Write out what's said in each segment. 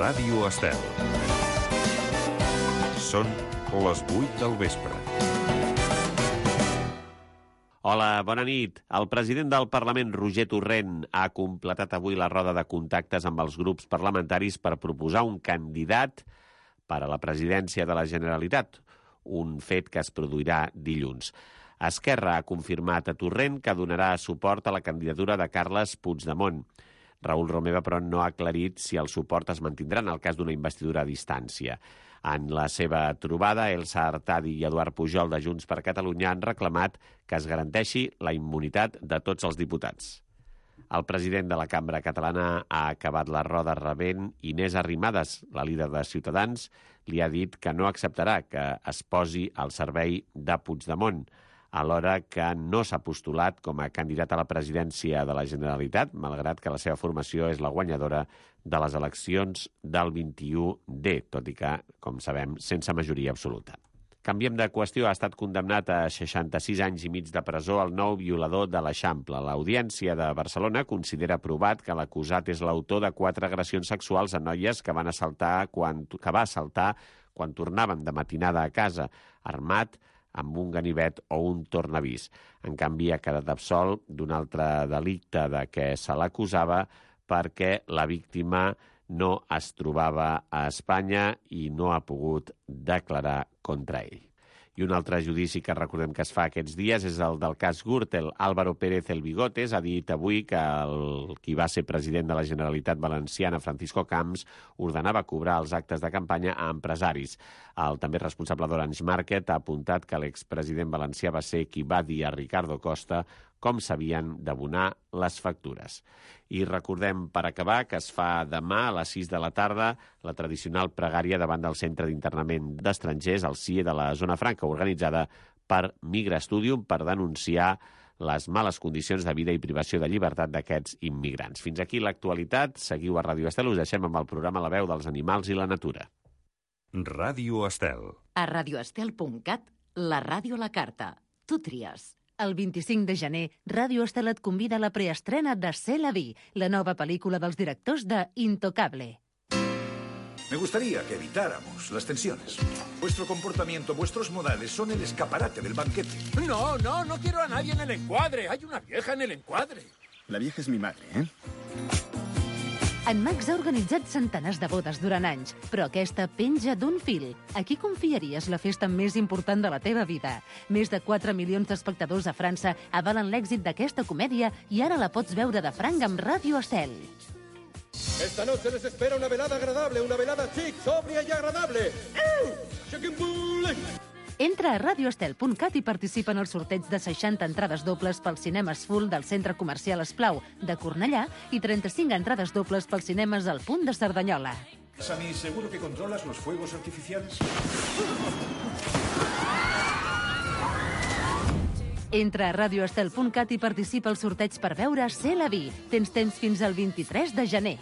Ràdio Estel. Són les 8 del vespre. Hola, bona nit. El president del Parlament, Roger Torrent, ha completat avui la roda de contactes amb els grups parlamentaris per proposar un candidat per a la presidència de la Generalitat, un fet que es produirà dilluns. Esquerra ha confirmat a Torrent que donarà suport a la candidatura de Carles Puigdemont. Raül Romeva, però, no ha aclarit si el suport es mantindrà en el cas d'una investidura a distància. En la seva trobada, Elsa Artadi i Eduard Pujol de Junts per Catalunya han reclamat que es garanteixi la immunitat de tots els diputats. El president de la Cambra Catalana ha acabat la roda rebent Inés Arrimadas, la líder de Ciutadans, li ha dit que no acceptarà que es posi al servei de Puigdemont, alhora que no s'ha postulat com a candidat a la presidència de la Generalitat, malgrat que la seva formació és la guanyadora de les eleccions del 21D, tot i que, com sabem, sense majoria absoluta. Canviem de qüestió. Ha estat condemnat a 66 anys i mig de presó el nou violador de l'Eixample. L'Audiència de Barcelona considera provat que l'acusat és l'autor de 4 agressions sexuals a noies que va assaltar quan tornaven de matinada a casa, armat amb un ganivet o un tornavís. En canvi, ha quedat absolt d'un altre delicte de què se l'acusava perquè la víctima no es trobava a Espanya i no ha pogut declarar contra ell. I un altre judici que recordem que es fa aquests dies és el del cas Gürtel. Álvaro Pérez El Bigotes ha dit avui que qui va ser president de la Generalitat Valenciana, Francisco Camps, ordenava cobrar els actes de campanya a empresaris. El també responsable d'Orange Market ha apuntat que l'expresident valencià va ser qui va dir a Ricardo Costa com s'havien d'abonar les factures. I recordem, per acabar, que es fa demà a les 6 de la tarda la tradicional pregària davant del Centre d'Internament d'Estrangers, el CIE de la Zona Franca, organitzada per Migra Studium per denunciar les males condicions de vida i privació de llibertat d'aquests immigrants. Fins aquí l'actualitat. Seguiu a Ràdio Estel. Us deixem amb el programa La veu dels animals i la natura. Ràdio Estel. A radioestel.cat, la ràdio a la carta. Tu tries. El 25 de gener, Ràdio Estel et convida a la preestrena de C'est la vie, la nova pel·lícula dels directors de Intocable. Me gustaría que evitáramos las tensiones. Vuestro comportamiento, vuestros modales son el escaparate del banquete. No quiero a nadie en el encuadre. Hay una vieja en el encuadre. La vieja es mi madre, ¿eh? En Max ha organitzat centenars de bodes durant anys, però aquesta penja d'un fil. A qui confiaries la festa més important de la teva vida? Més de 4 milions d'espectadors a França avalen l'èxit d'aquesta comèdia i ara la pots veure de franc amb Ràdio Estel. Esta noche les espera una velada agradable, una velada chic, sobria y agradable. Chicken Bull! Entra a radioestel.cat i participa en el sorteig de 60 entrades dobles pels cinemes full del Centre Comercial Esplau de Cornellà i 35 entrades dobles pels cinemes al Punt de Cerdanyola. Sammy, ¿seguro que controlas los fuegos artificiales? Entra a radioestel.cat i participa al sorteig per veure C'est la vie. Tens temps fins al 23 de gener.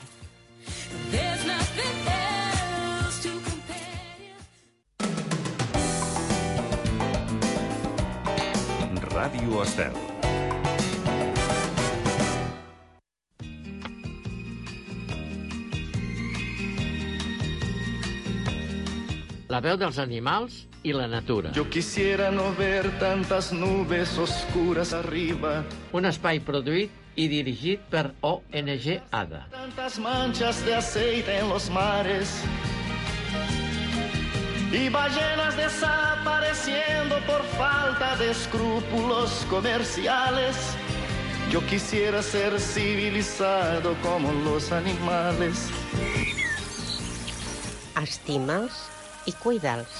Ràdio Estel. La veu dels animals i la natura. Yo quisiera no ver tantas nubes oscuras arriba. Un espai produït i dirigit per ONG ADA. Tantas manchas de aceite en los mares. Y ballenas desapareciendo por falta de escrúpulos comerciales. Yo quisiera ser civilizado como los animales. Estima'ls i cuida'ls.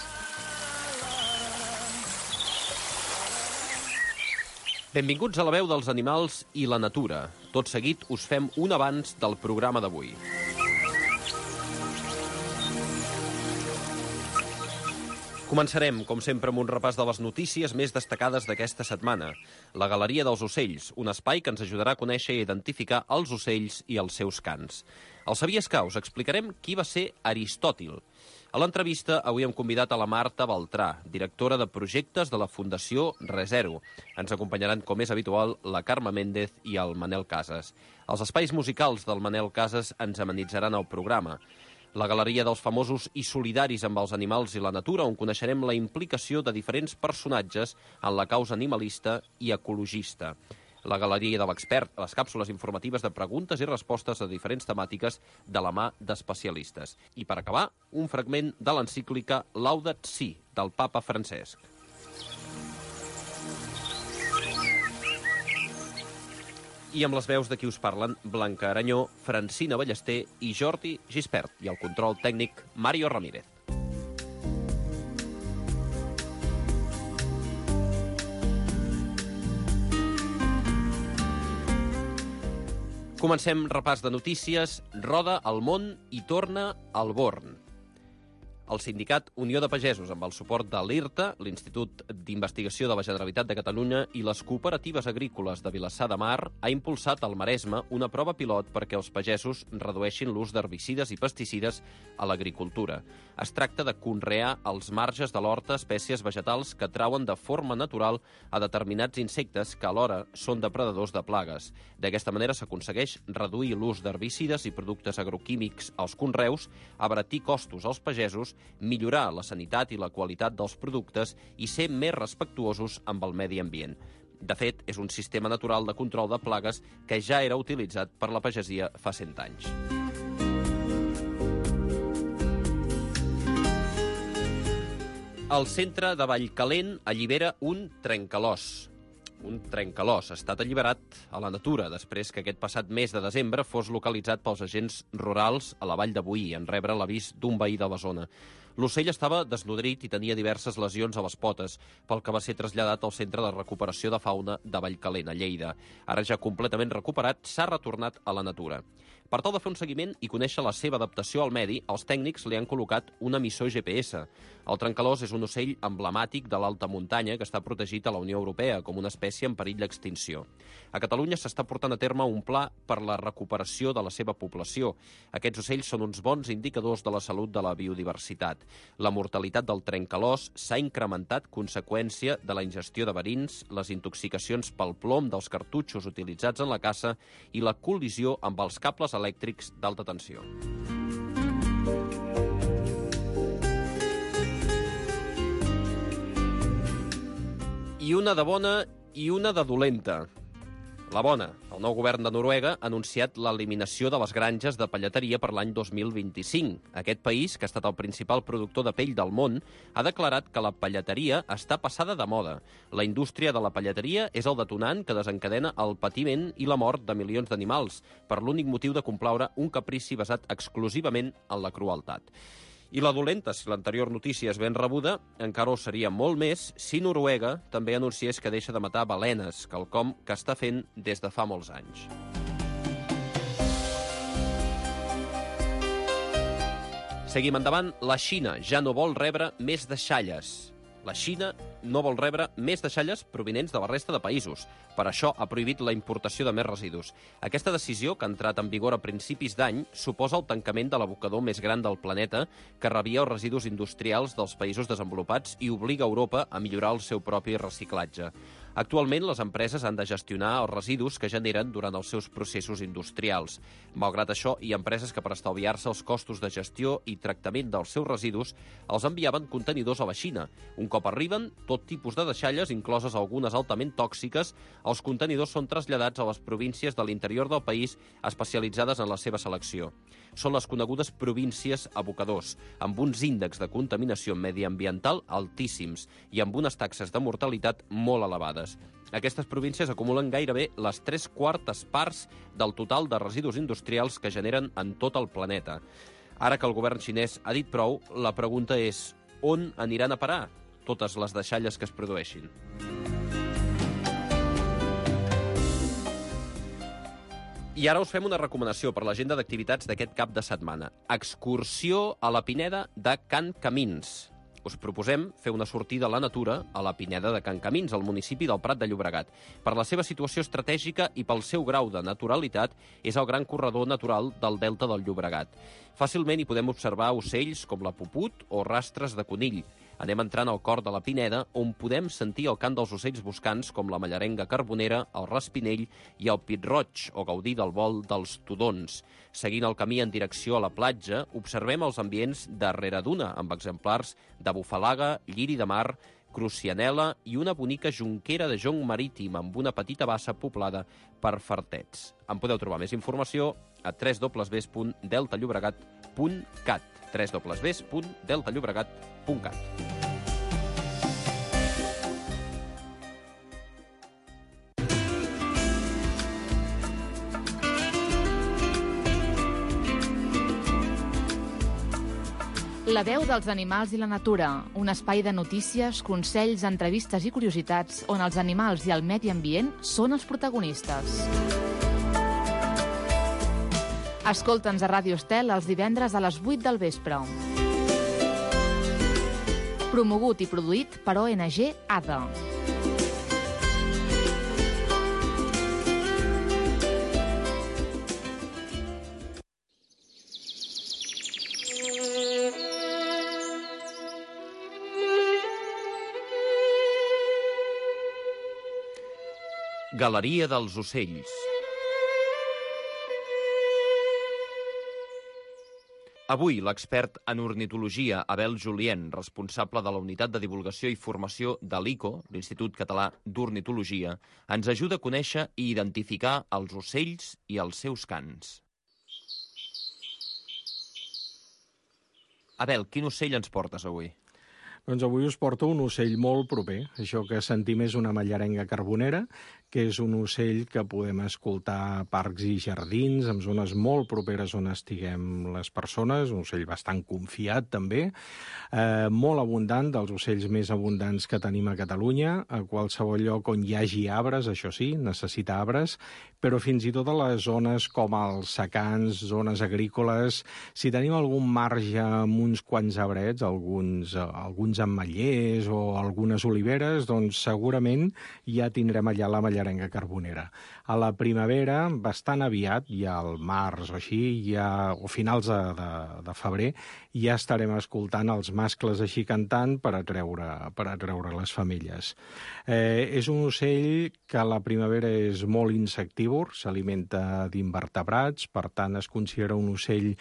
Benvinguts a la veu dels animals i la natura. Tot seguit us fem un avanç del programa d'avui. Començarem, com sempre, amb un repàs de les notícies més destacades d'aquesta setmana. La Galeria dels Ocells, un espai que ens ajudarà a conèixer i identificar els ocells i els seus cants. Al Sabies que us explicarem qui va ser Aristòtil. A l'entrevista avui hem convidat a la Marta Baltrà, directora de projectes de la Fundació Resero. Ens acompanyaran, com és habitual, la Carme Méndez i el Manel Casas. Els espais musicals del Manel Casas ens amenitzaran el programa. la Galeria dels Famosos i Solidaris amb els Animals i la Natura, on coneixerem la implicació de diferents personatges en la causa animalista i ecologista. La Galeria de l'Expert, les càpsules informatives de preguntes i respostes a diferents temàtiques de la mà d'especialistes. I per acabar, un fragment de l'encíclica Laudato Si, del papa Francesc. I amb les veus de qui us parlen, Blanca Aranyó, Francina Ballester i Jordi Gispert, i el control tècnic, Mario Ramírez. Comencem repàs de notícies. Roda al món i torna al Born. El sindicat Unió de Pagesos, amb el suport de l'IRTA, l'Institut d'Investigació de la Generalitat de Catalunya i les cooperatives agrícoles de Vilassar de Mar, ha impulsat al Maresme una prova pilot perquè els pagesos redueixin l'ús d'herbicides i pesticides a l'agricultura. Es tracta de conrear als marges de l'horta espècies vegetals que trauen de forma natural a determinats insectes que alhora són depredadors de plagues. D'aquesta manera s'aconsegueix reduir l'ús d'herbicides i productes agroquímics als conreus, abaratir costos als pagesos, millorar la sanitat i la qualitat dels productes i ser més respectuosos amb el medi ambient. De fet, és un sistema natural de control de plagues que ja era utilitzat per la pagesia fa 100 anys. El centre de Vallcalent allibera un trencalòs. Un trencalòs ha estat alliberat a la natura després que aquest passat mes de desembre fos localitzat pels agents rurals a la Vall de Boí en rebre l'avís d'un veí de la zona. L'ocell estava desnodrit i tenia diverses lesions a les potes, pel que va ser traslladat al Centre de Recuperació de Fauna de Vallcalent, a Lleida. Ara ja completament recuperat, s'ha retornat a la natura. Per tal de fer un seguiment i conèixer la seva adaptació al medi, els tècnics li han col·locat un emissor GPS. El trencalòs és un ocell emblemàtic de l'alta muntanya que està protegit a la Unió Europea com una espècie en perill d'extinció. A Catalunya s'està portant a terme un pla per la recuperació de la seva població. Aquests ocells són uns bons indicadors de la salut de la biodiversitat. La mortalitat del trencalòs s'ha incrementat conseqüència de la ingestió de verins, les intoxicacions pel plom dels cartutxos utilitzats en la caça i la col·lisió amb els cables elèctrics d'alta tensió. I una de bona i una de dolenta. La bona, el nou govern de Noruega ha anunciat l'eliminació de les granges de pelleteria per l'any 2025. Aquest país, que ha estat el principal productor de pell del món, ha declarat que la pelleteria està passada de moda. La indústria de la pelleteria és el detonant que desencadena el patiment i la mort de milions d'animals, per l'únic motiu de complaure un caprici basat exclusivament en la crueltat. I la dolenta, si l'anterior notícia és ben rebuda, encara ho seria molt més si Noruega també anunciés que deixa de matar balenes, quelcom que està fent des de fa molts anys. Seguim endavant. La Xina ja no vol rebre més deixalles. La Xina no vol rebre més deixalles provinents de la resta de països. Per això ha prohibit la importació de més residus. Aquesta decisió, que ha entrat en vigor a principis d'any, suposa el tancament de l'abocador més gran del planeta que rebia els residus industrials dels països desenvolupats i obliga Europa a millorar el seu propi reciclatge. Actualment, les empreses han de gestionar els residus que generen durant els seus processos industrials. Malgrat això, hi ha empreses que per estalviar-se els costos de gestió i tractament dels seus residus els enviaven contenidors a la Xina. Un cop arriben, tot tipus de deixalles, incloses algunes altament tòxiques, els contenidors són traslladats a les províncies de l'interior del país especialitzades en la seva selecció. Són les conegudes províncies abocadors, amb uns índexs de contaminació mediambiental altíssims i amb unes taxes de mortalitat molt elevades. Aquestes províncies acumulen gairebé les 3/4 parts del total de residus industrials que generen en tot el planeta. Ara que el govern xinès ha dit prou, la pregunta és: on aniran a parar totes les deixalles que es produeixin? I ara us fem una recomanació per l'agenda d'activitats d'aquest cap de setmana. Excursió a la Pineda de Can Camins. Us proposem fer una sortida a la natura a la Pineda de Can Camins, al municipi del Prat de Llobregat. Per la seva situació estratègica i pel seu grau de naturalitat, és el gran corredor natural del delta del Llobregat. Fàcilment hi podem observar ocells com la puput o rastres de conill. Anem entrant al cor de la Pineda, on podem sentir el cant dels ocells boscants com la mallarenga carbonera, el raspinell i el pit-roig, o gaudir del vol dels tudons. Seguint el camí en direcció a la platja, observem els ambients darrere d'una, amb exemplars de bufalaga, lliri de mar, crucianela i una bonica jonquera de jonc marítim amb una petita bassa poblada per fartets. En podeu trobar més informació a www.deltallobregat.cat www.deltallobregat.cat. La veu dels animals i la natura, un espai de notícies, consells, entrevistes i curiositats on els animals i el medi ambient són els protagonistes. Escolta'ns a Ràdio Estel els divendres a les 8 del vespre. Promogut i produït per ONG ADA. Galeria dels ocells. Avui, l'expert en ornitologia Abel Julien, responsable de la Unitat de Divulgació i Formació de l'ICO, l'Institut Català d'Ornitologia, ens ajuda a conèixer i identificar els ocells i els seus cants. Abel, quin ocell ens portes avui? Doncs avui us porto un ocell molt proper. Això que sentim és una mallarenga carbonera, que és un ocell que podem escoltar a parcs i jardins, en zones molt properes on estiguem les persones, un ocell bastant confiat també, molt abundant, dels ocells més abundants que tenim a Catalunya, a qualsevol lloc on hi hagi arbres, això sí, necessita arbres, però fins i tot a les zones com els secans, zones agrícoles, si tenim algun marge amb uns quants arbrets, alguns ametllers o algunes oliveres, doncs segurament ja tindrem allà la mallarenga carbonera. A la primavera, bastant aviat, ja al març o així, o finals de febrer, ja estarem escoltant els mascles així cantant per atreure les femelles. És un ocell que a la primavera és molt insectívor, s'alimenta d'invertebrats, per tant es considera un ocell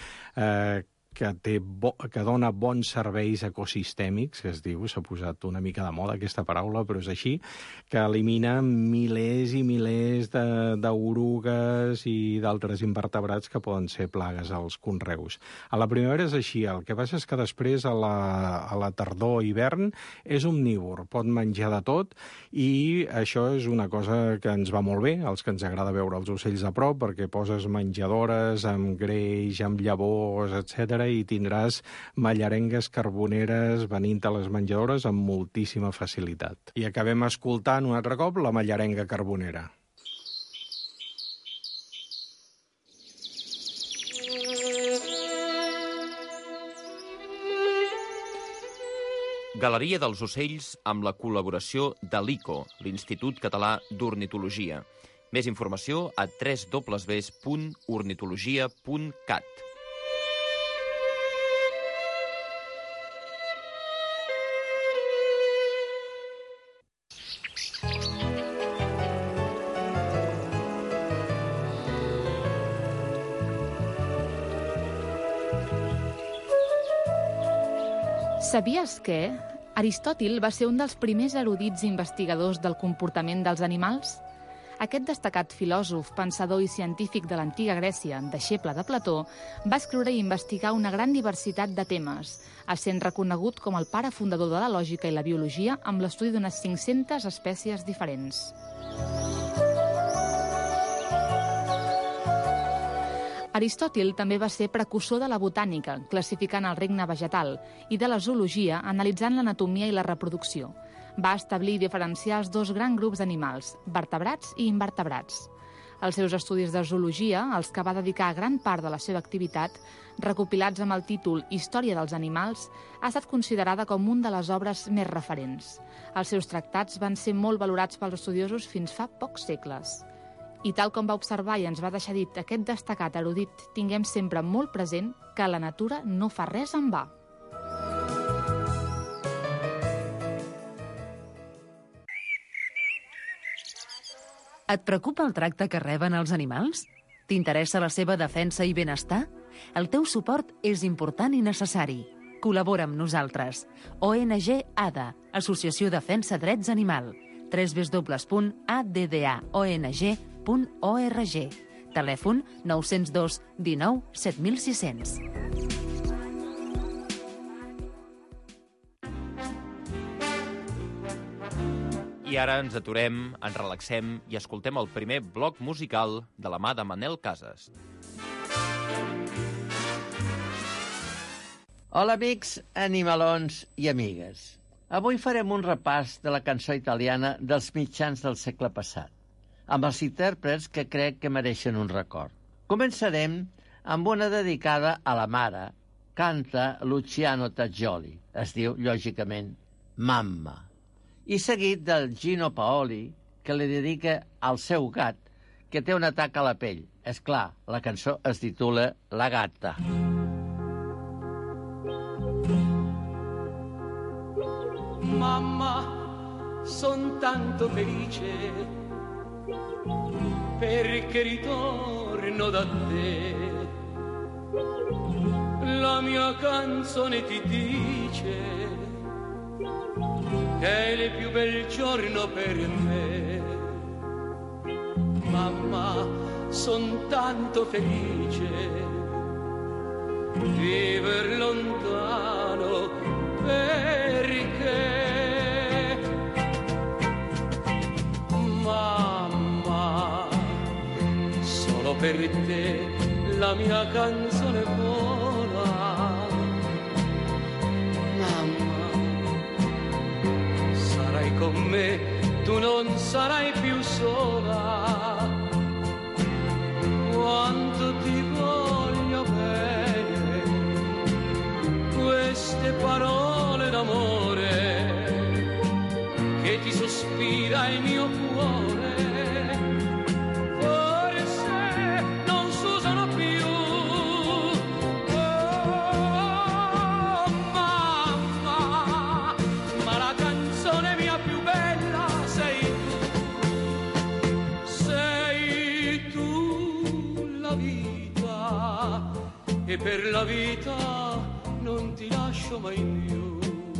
que dona bons serveis ecosistèmics, que es diu, s'ha posat una mica de moda aquesta paraula, però és així, que elimina milers i milers d'orugues i d'altres invertebrats que poden ser plagues als conreus. A la primavera és així, el que passa és que després, a la tardor i hivern, és omnívor, pot menjar de tot, i això és una cosa que ens va molt bé, als que ens agrada veure els ocells a prop, perquè poses menjadores amb greix, amb llavors, etc., i tindràs mallarengues carboneres venint a les menjadores amb moltíssima facilitat. I acabem escoltant un altre cop la mallarenga carbonera. Galeria dels ocells amb la col·laboració de l'ICO, l'Institut Català d'Ornitologia. Més informació a www.ornitologia.cat. Sabies que Aristòtil va ser un dels primers erudits investigadors del comportament dels animals? Aquest destacat filòsof, pensador i científic de l'antiga Grècia, deixeble de Plató, va escriure i investigar una gran diversitat de temes, essent reconegut com el pare fundador de la lògica i la biologia amb l'estudi d'unes 500 espècies diferents. Aristòtil també va ser precursor de la botànica, classificant el regne vegetal, i de la zoologia, analitzant l'anatomia i la reproducció. Va establir i diferenciar els dos grans grups d'animals, vertebrats i invertebrats. Els seus estudis de zoologia, als que va dedicar gran part de la seva activitat, recopilats amb el títol Història dels animals, ha estat considerada com una de les obres més referents. Els seus tractats van ser molt valorats pels estudiosos fins fa pocs segles. I tal com va observar i ens va deixar dit aquest destacat erudit, tinguem sempre molt present que la natura no fa res en va. Et preocupa el tracte que reben els animals? T'interessa la seva defensa i benestar? El teu suport és important i necessari. Col·labora amb nosaltres. ONG ADA, Associació Defensa Drets Animal. www.addaong.org. Telèfon 902 19 7600. I ara ens aturem, ens relaxem i escoltem el primer bloc musical de la mà de Manel Casas. Hola, amics, animalons i amigues. Avui farem un repàs de la cançó italiana dels mitjans del segle passat, amb els intèrprets que crec que mereixen un record. Començarem amb una dedicada a la mare. Canta Luciano Tajoli. Es diu, lògicament, Mamma. I seguit del Gino Paoli, que li dedica al seu gat, que té un atac a la pell. És clar, la cançó es titula La gatta. Mamma, son tanto felice perché ritorno da te. La mia canzone ti dice che è il più bel giorno per me. Mamma, son tanto felice viver lontano perché mamma, solo per te la mia canzone vola. Mamma, sarai con me, tu non sarai più sola. Quanto ti voglio bene, queste parole d'amore che ti sospira il mio cuore, forse non s'usano più. Oh, mamma, ma la canzone mia più bella sei tu la vita, e per la vita non ti lascio mai più.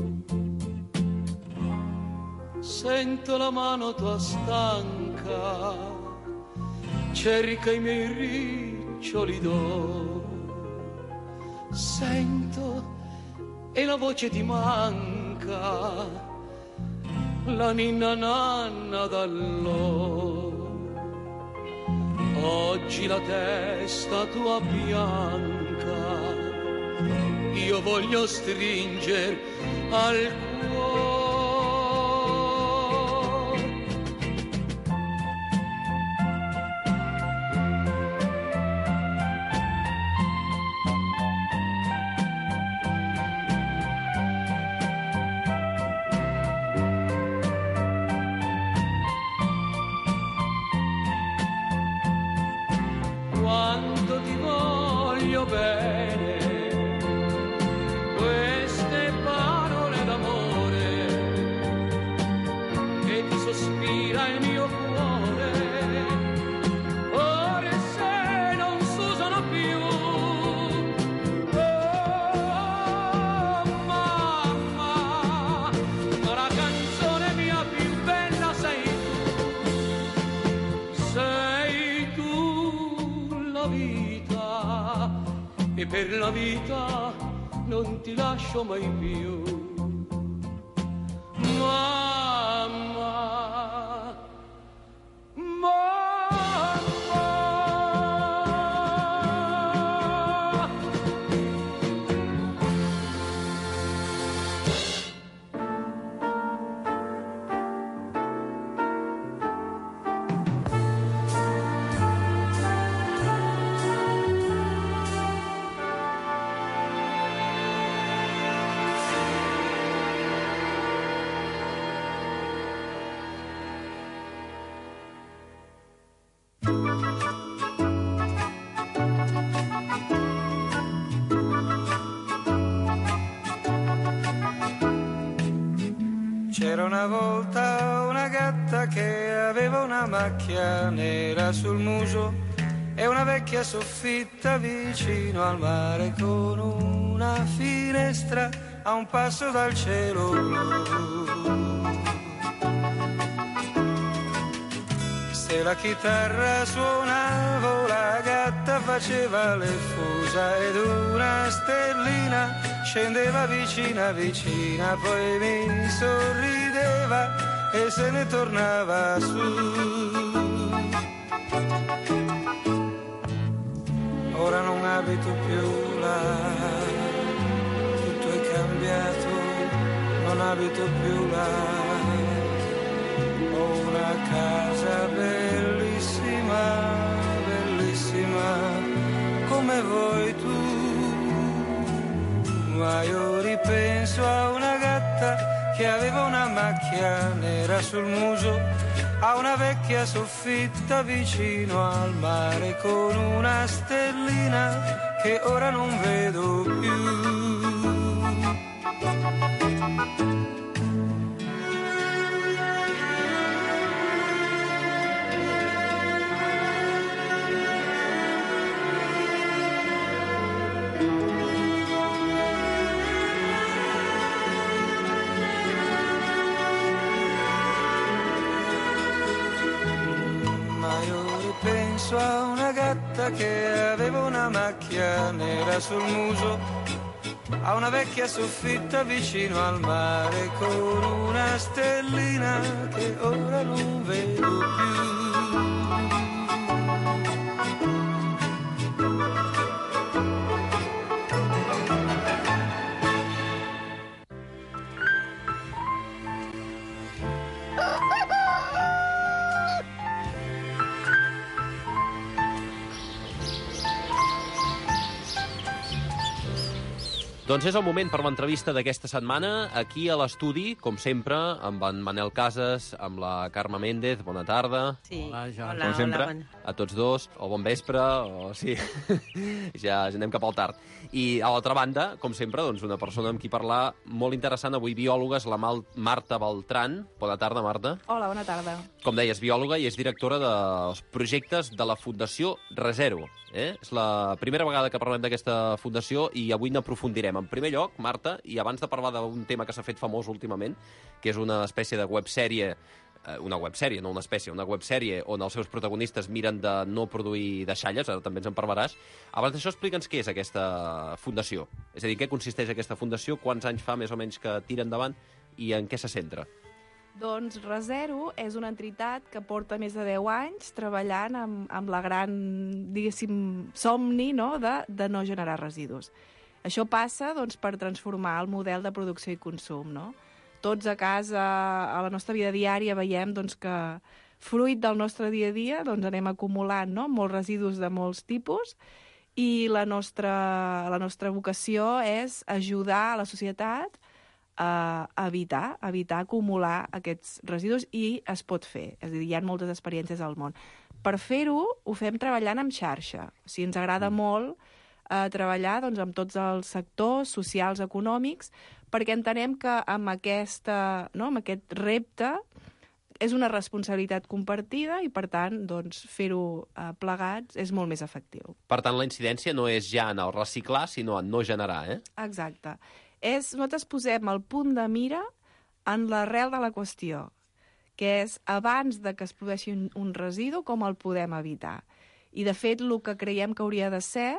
Sento la mano tua stanca, cerca i miei riccioli d'oro. Sento e la voce ti manca, la ninna nanna d'allora. Oggi la testa tua bianca io voglio stringer al cuore. Quanto ti voglio bene, queste parole d'amore che ti sospira il mio cuore, ora se non s'usano più. Oh, mamma, ma la canzone mia più bella sei tu la vita, e per la vita non ti lascio mai più. Mamma, C'era una volta una gatta che aveva una macchia nera sul muso e una vecchia soffitta vicino al mare con una finestra a un passo dal cielo blu. Se la chitarra suonavo, la gatta faceva le fusa ed una stellina scendeva vicina vicina, poi mi sorrideva e se ne tornava su. Ora non abito più là, tutto è cambiato, non abito più là. Ho una casa bellissima, bellissima, come vuoi tu. Ma io ripenso a una gatta che aveva una macchia nera sul muso, a una vecchia soffitta vicino al mare con una stellina che ora non vedo più. Penso a una gatta che aveva una macchia nera sul muso, a una vecchia soffitta vicino al mare con una stellina che ora non vedo più. Doncs és el moment per l'entrevista d'aquesta setmana, aquí a l'estudi, com sempre, amb en Manel Casas, amb la Carme Méndez. Bona tarda. Sí. Hola, Hola, com sempre, hola, a tots dos, o bon vespre, o sí, ja anem cap al tard. I a l'altra banda, com sempre, doncs una persona amb qui parlar molt interessant, avui biòloga, és la Marta Beltran. Bona tarda, Marta. Hola, bona tarda. Com deies, biòloga i és directora dels projectes de la Fundació Rezero. És la primera vegada que parlem d'aquesta fundació i avui n'aprofundirem. En primer lloc, Marta, i abans de parlar d'un tema que s'ha fet famós últimament, que és una espècie de websèrie, una websèrie on els seus protagonistes miren de no produir deixalles, ara també ens en parlaràs. Abans d'això, explica'ns què és aquesta fundació. És a dir, què consisteix aquesta fundació, quants anys fa més o menys que tira endavant i en què se centra? Doncs Rezero és una entitat que porta més de 10 anys treballant amb la gran, diguéssim, somni, no?, de no generar residus. Això passa doncs, per transformar el model de producció i consum, no? Tots a casa, a la nostra vida diària, veiem doncs, que fruit del nostre dia a dia doncs, anem acumulant, no?, molts residus de molts tipus i la nostra vocació és ajudar a la societat a evitar acumular aquests residus i es pot fer. És a dir, hi ha moltes experiències al món. Per fer-ho, ho fem treballant en xarxa. O sigui, ens agrada molt treballar doncs, amb tots els sectors socials, econòmics, perquè entenem que amb aquest repte és una responsabilitat compartida i, per tant, doncs, fer-ho plegats és molt més efectiu. Per tant, la incidència no és ja en el reciclar, sinó en no generar, Exacte. Nosaltres posem el punt de mira en l'arrel de la qüestió, que és abans de que es produeixi un residu, com el podem evitar. I, de fet, el que creiem que hauria de ser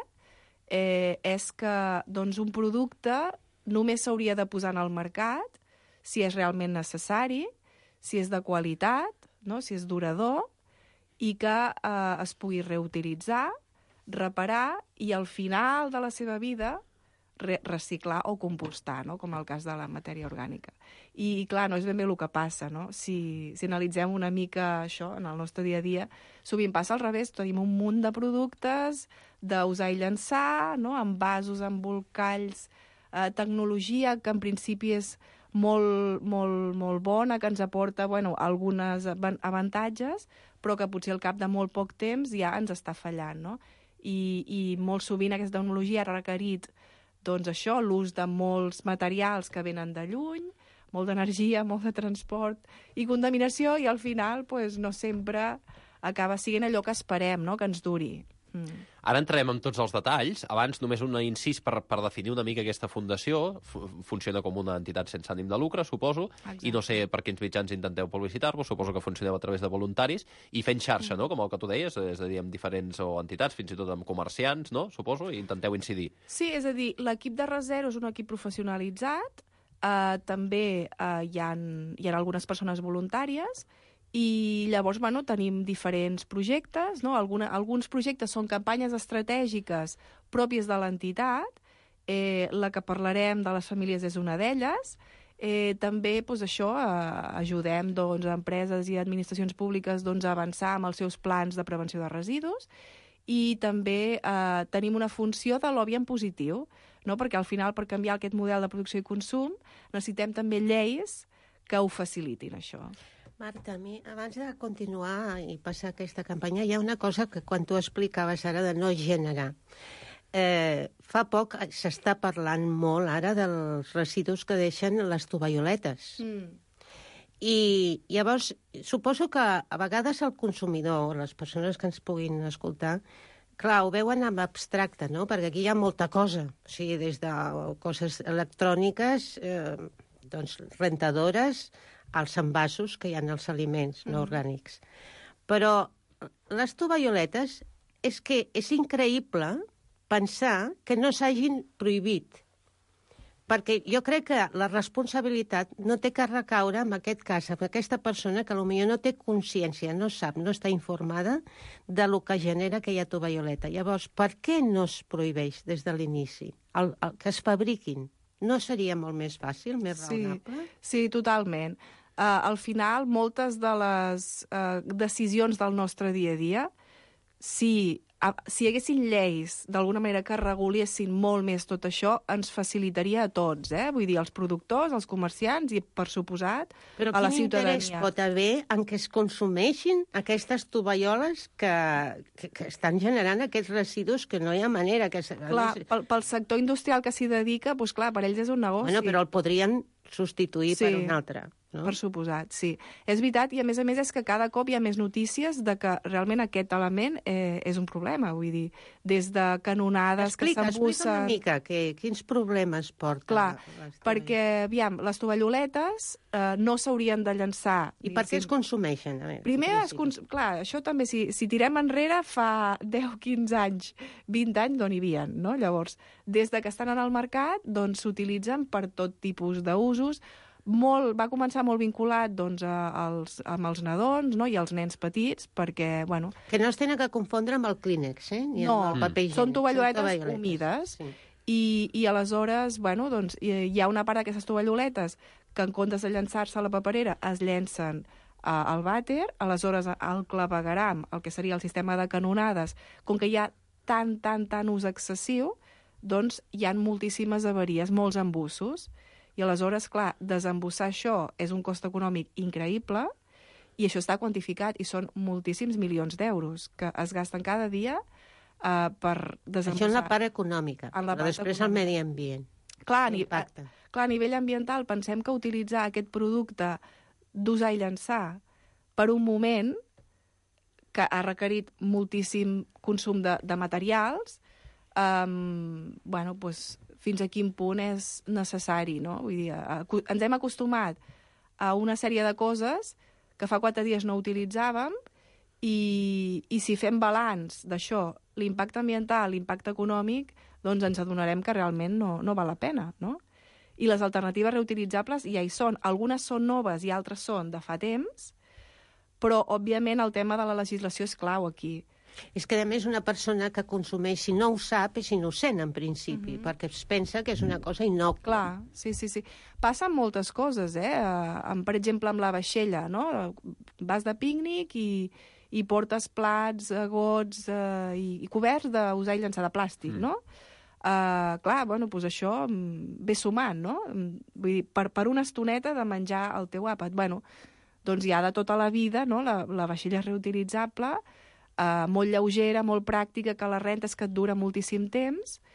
és que doncs, un producte només s'hauria de posar en el mercat si és realment necessari, si és de qualitat, no? Si és durador, i que es pugui reutilitzar, reparar i al final de la seva vida reciclar o compostar, no? Com el cas de la matèria orgànica. I, clar, no és ben bé el que passa, no? Si analitzem una mica això en el nostre dia a dia, sovint passa al revés, tenim un munt de productes d'usar i llançar, no? Envasos, embolcalls, tecnologia que en principi és molt, molt, molt bona, que ens aporta algunes avantatges, però que potser al cap de molt poc temps ja ens està fallant, no? I molt sovint aquesta tecnologia ha requerit doncs això, l'ús de molts materials que venen de lluny, molt d'energia, molt de transport i contaminació, i al final pues, no sempre acaba sent allò que esperem, no? Que ens duri. Ara entrarem en tots els detalls. Abans, només un incís per definir una mica aquesta fundació. Funciona com una entitat sense ànim de lucre, suposo, exacte. I no sé per quins mitjans intenteu publicitar-vos, suposo que funcioneu a través de voluntaris, i fent xarxa, no?, com el que tu deies, és a dir, amb diferents entitats, fins i tot amb comerciants, no?, suposo, i intenteu incidir. Sí, és a dir, l'equip de ReZero és un equip professionalitzat, també hi ha algunes persones voluntàries, i llavors, bueno, tenim diferents projectes, no? Alguns projectes són campanyes estratègiques pròpies de l'entitat, la que parlarem de les famílies és una d'elles. També, doncs, això, ajudem doncs, empreses i administracions públiques doncs, a avançar amb els seus plans de prevenció de residus, i també tenim una funció de lobby en positiu, no? Perquè al final, per canviar aquest model de producció i consum, necessitem també lleis que ho facilitin, això. Marta, a mi, abans de continuar i passar aquesta campanya, hi ha una cosa que quan tu explicaves ara de no generar. Fa poc s'està parlant molt ara dels residus que deixen les tovalloletes. I llavors, suposo que a vegades el consumidor, les persones que ens puguin escoltar, clar, ho veuen en abstracte, no? Perquè aquí hi ha molta cosa. O sigui, des de coses electròniques, doncs rentadores, als envasos que hi ha als aliments no orgànics. Però les tovalloletes és que és increïble pensar que no s'hagin prohibit. Perquè jo crec que la responsabilitat no té que recaure en aquest cas, en aquesta persona que potser no té consciència, no sap, no està informada de lo que genera aquella tovalloleta. Llavors, per què no es prohibeix des de l'inici? Que es fabriquin. No seria molt més fàcil, més raonable? Sí, totalment. Al final, moltes de les decisions del nostre dia a dia, si hi haguessin lleis d'alguna manera que regulessin molt més tot això, ens facilitaria a tots, vull dir, als productors, als comerciants i, per suposat, a la ciutadania. Però quin interès pot haver en què es consumeixin aquestes tovalloles que estan generant aquests residus que no hi ha manera que... Clar, pel sector industrial que s'hi dedica, doncs clar, per ells és un negoci. Bueno, però el podrien substituir per un altre. No? Per suposat, sí. És veritat, i a més és que cada cop hi ha més notícies de que realment aquest element és un problema, vull dir, des de canonades que s'embussen... Explica una mica quins problemes porta. Clar, perquè, aviam, les tovalloletes no s'haurien de llançar... I per què es consumeixen? Primer, clar, això també, si tirem enrere fa 10, 15 anys, 20 anys, d'on hi havia, no? Llavors, des de que estan en el mercat, doncs s'utilitzen per tot tipus d'usos. Va començar molt vinculat doncs, amb els nadons, no? I els nens petits, perquè, bueno... Que no es tenen que confondre amb el Kleenex, ni amb el paper higiènic. Són tovalloletes humides. Sí. I aleshores, bueno, doncs, hi ha una part d'aquestes tovalloletes que en comptes de llançar-se a la paperera es llencen al vàter, aleshores el clavegueram, el que seria el sistema de canonades, com que hi ha tant ús excessiu, doncs hi ha moltíssimes avaries, molts embussos. I aleshores, clar, desembussar això és un cost econòmic increïble i això està quantificat i són moltíssims milions d'euros que es gasten cada dia per desembussar. Això en la part econòmica, però després el medi ambient. Clar, a nivell ambiental pensem que utilitzar aquest producte d'usar i llançar per un moment que ha requerit moltíssim consum de materials, bueno, doncs fins a quin punt és necessari, no? Vull dir, ens hem acostumat a una sèrie de coses que fa 4 dies no utilitzàvem i si fem balanç d'això, l'impacte ambiental, l'impacte econòmic, doncs ens adonarem que realment no val la pena, no? I les alternatives reutilitzables ja hi són. Algunes són noves i altres són de fa temps, però, òbviament, el tema de la legislació és clau aquí. És que, a més, una persona que consumeix, si no ho sap, és innocent, en principi, perquè es pensa que és una cosa innòcua. Clar, sí. Passen moltes coses, per exemple, amb la vaixella, no? Vas de pícnic i portes plats, gots i coberts d'usar i llançar de plàstic, no? Clar, bueno, doncs això ve sumant, no? Vull dir, per una estoneta de menjar el teu àpat. Bueno, doncs hi ha de tota la vida, no? La vaixella és reutilitzable, molt lleugera, molt pràctica, que la rentes que et dura moltíssim temps,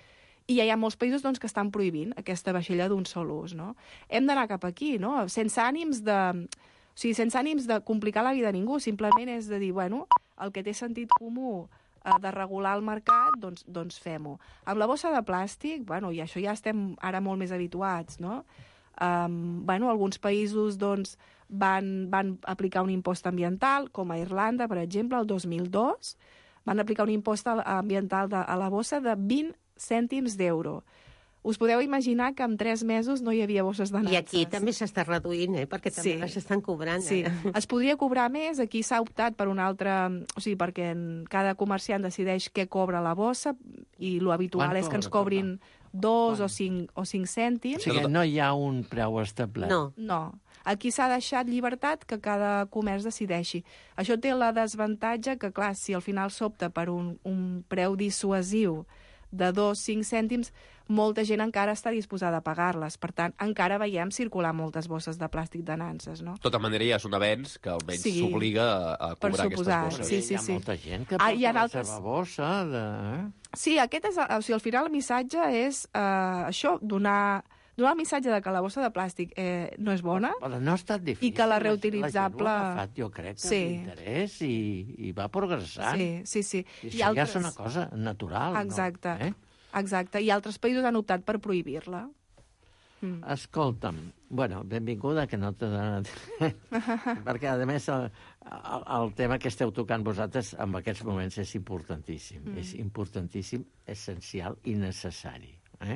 I ja hi ha molts països doncs, que estan prohibint aquesta vaixella d'un sol ús, no? Hem d'anar cap aquí, no? Sense ànims de complicar la vida a ningú, simplement és de dir, bueno, el que té sentit comú de regular el mercat, doncs fem-ho. Amb la bossa de plàstic, bueno, i això ja estem ara molt més habituats, no? Alguns països doncs, van aplicar un impost ambiental, com a Irlanda, per exemple, el 2002, van aplicar un impost ambiental a la bossa de 20 cèntims d'euro. Us podeu imaginar que en 3 mesos no hi havia bosses de nanses. I aquí també s'està reduint, perquè també les estan cobrant. Sí, es podria cobrar més. Aquí s'ha optat per una altra... O sigui, perquè cada comerciant decideix què cobra la bossa i l'habitual és que ens cobrin 2 o 5 cèntims. O sigui, no hi ha un preu establert. No. Aquí s'ha deixat llibertat que cada comerç decideixi. Això té la desavantatge que, clar, si al final s'opta per un preu dissuasiu de 2-5 cèntims, molta gent encara està disposada a pagar-les. Per tant, encara veiem circular moltes bosses de plàstic de nanses, no? De tota manera, ja és un avenç que almenys s'obliga a cobrar aquestes bosses. Sí. Hi ha molta gent que porta la seva bossa de... Sí, aquest és... O sigui, al final el missatge és això, donar el missatge de que la bossa de plàstic no és bona. Però no ha estat difícil. I que la reutilitzable... La gent ho ha agafat, jo crec, que l'interès i va progressant. Sí. I això ja és una cosa natural, exacte. No? Exacte, i altres països han optat per prohibir-la. Escolta'm, bueno, benvinguda, que no t'he donat... Perquè, a més, el tema que esteu tocant vosaltres en aquests moments és importantíssim. És importantíssim, essencial i necessari.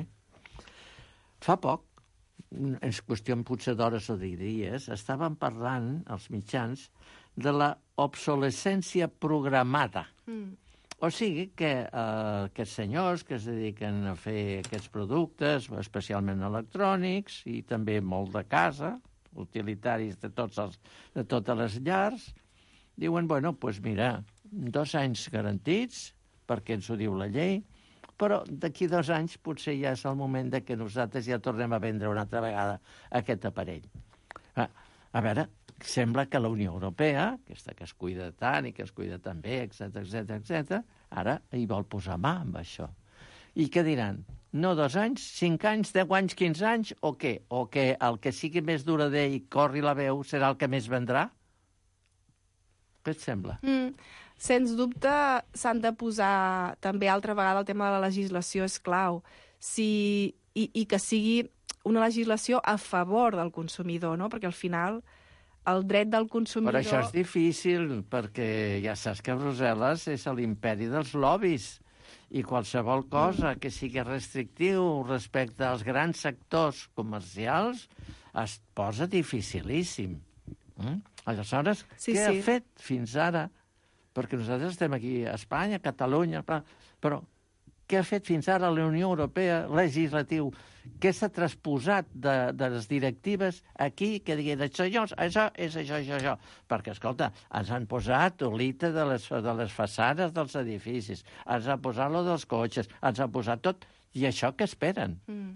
Fa poc, és qüestió potser d'hores o de dies, estaven parlant, els mitjans, de la obsolescència programada. O sigui que aquests senyors que es dediquen a fer aquests productes, especialment electrònics, i també molt de casa, utilitaris de totes les llars, diuen, bueno, doncs mira, 2 anys garantits, perquè ens ho diu la llei, però d'aquí 2 anys potser ja és el moment de que nosaltres ja tornem a vendre una altra vegada aquest aparell. A veure, sembla que la Unió Europea, aquesta que es cuida tant i que es cuida tan bé, etc., ara hi vol posar mà amb això. I què diran? No 2 anys, 5 anys, 10 anys, 15 anys, o què? O que el que sigui més durador i corri la veu serà el que més vendrà? Què et sembla? Sens dubte s'han de posar també altra vegada el tema de la legislació és clau. I que sigui una legislació a favor del consumidor, no? Perquè al final el dret del consumidor... Però això és difícil, perquè ja saps que Brussel·les és l'imperi dels lobbies i qualsevol cosa que sigui restrictiu respecte als grans sectors comercials es posa dificilíssim. Aleshores, què ha fet fins ara? Perquè nosaltres estem aquí a Espanya, a Catalunya, però què ha fet fins ara la Unió Europea legislatiu? Què s'ha transposat de les directives aquí que diguin això és això. Perquè, escolta, ens han posat olita de les façanes dels edificis, ens han posat lo dels cotxes, ens han posat tot. I això què esperen?